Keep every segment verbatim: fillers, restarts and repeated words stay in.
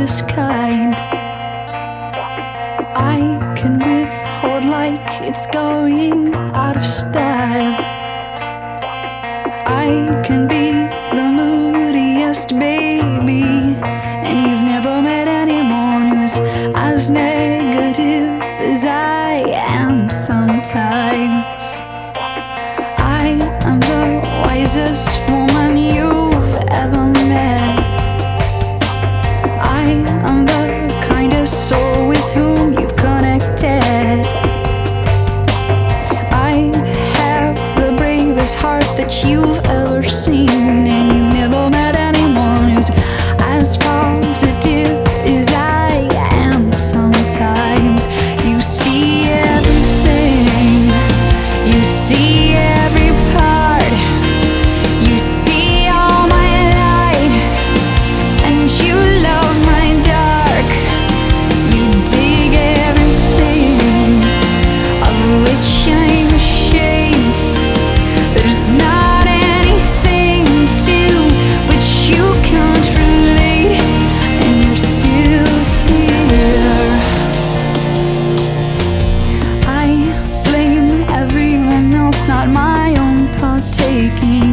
this kind. I can withhold like it's going out of style. I can be the moodiest baby, and you've never met anyone who's as negative as I am sometimes. I am the wisest woman you've ever met. I am the kindest soul with whom you've connected. I have the bravest heart that you've ever seen, and you've never met anyone who's as positive as I am sometimes. You see everything, you see every part, you see all my light, and you love my dark. You dig everything of which I'm ashamed. There's not anything to which you can't relate, and you're still here. I blame everyone else, not my own partaking.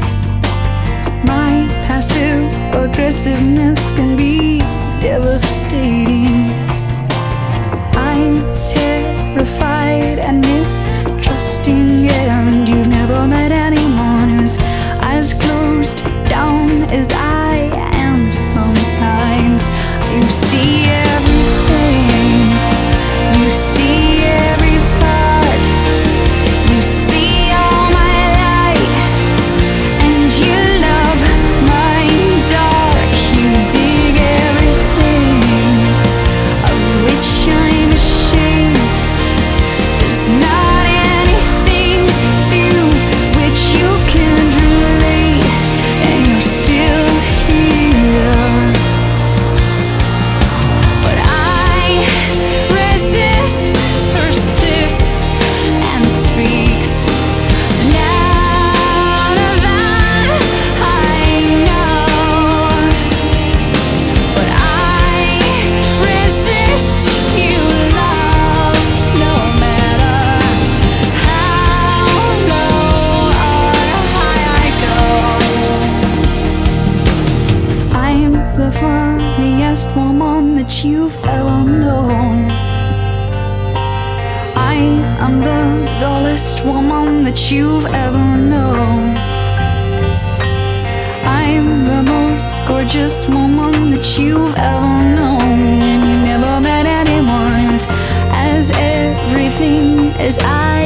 My passive aggressiveness can be devastating. I'm terrified and mistrusting, and you've never met anyone who's as closed down as I am sometimes. You see everything, you see every part, you see all my light, and you love my dark. You dig everything of which I'm ashamed. There's not anything to which you can't relate, and you're still here. But I resist, persists, and speaks louder than I know. But I resist you, love, no matter how low or high I go. I'm the funniest woman that you've ever known. I am the dullest woman that you've ever known. I'm the most gorgeous woman that you've ever known. And you never met anyone who's as everything as I